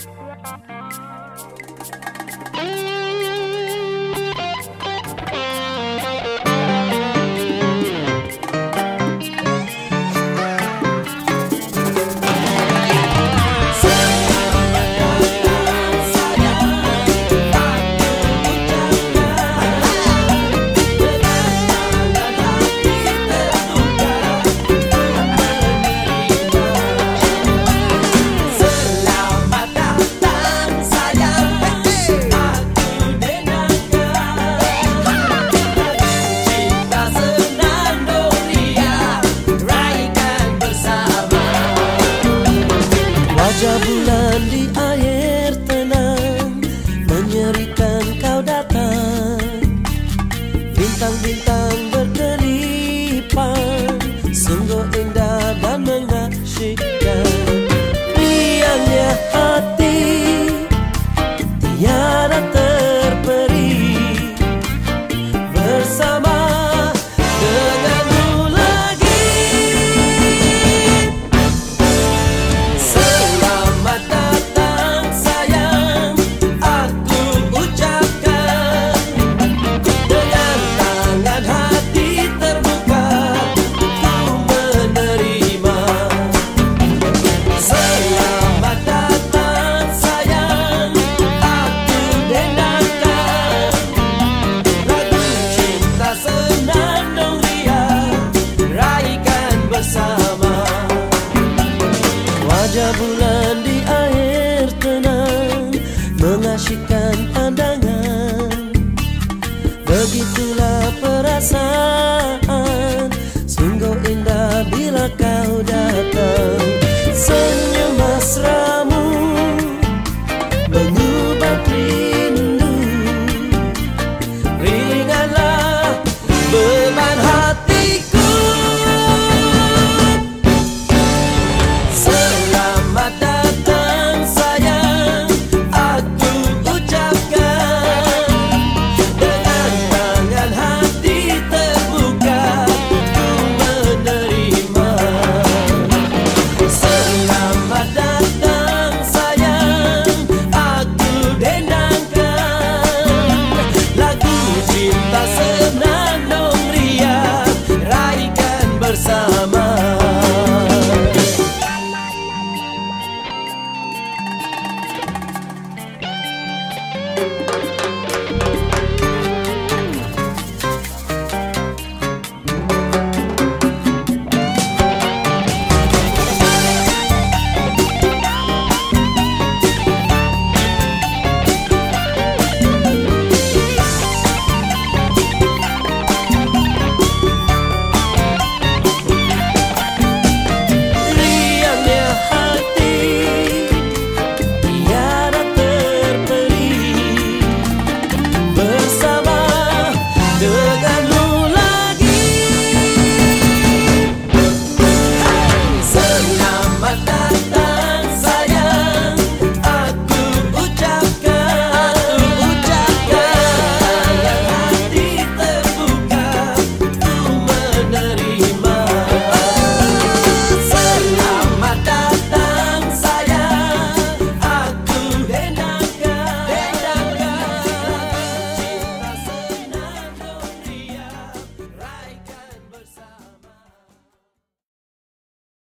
Wajah bulan di air tenang menyerikan kau datang. Bintang-bintang berkelipan, sungguh indah dan mengasyikkan. Riangnya hati tiada terperi bersama denganmu lagi. Selamat datang sayang, aku ucapkan dengan tangan hati terbuka, ku menerima. Selamat datang sayang, aku denangkan lagu cinta senandung ria, raikan bersama. Wajah bulan di air tenang mengasyikkan pandangan. Begitulah perasaan, sungguh indah bila kau datang. Senyum mesra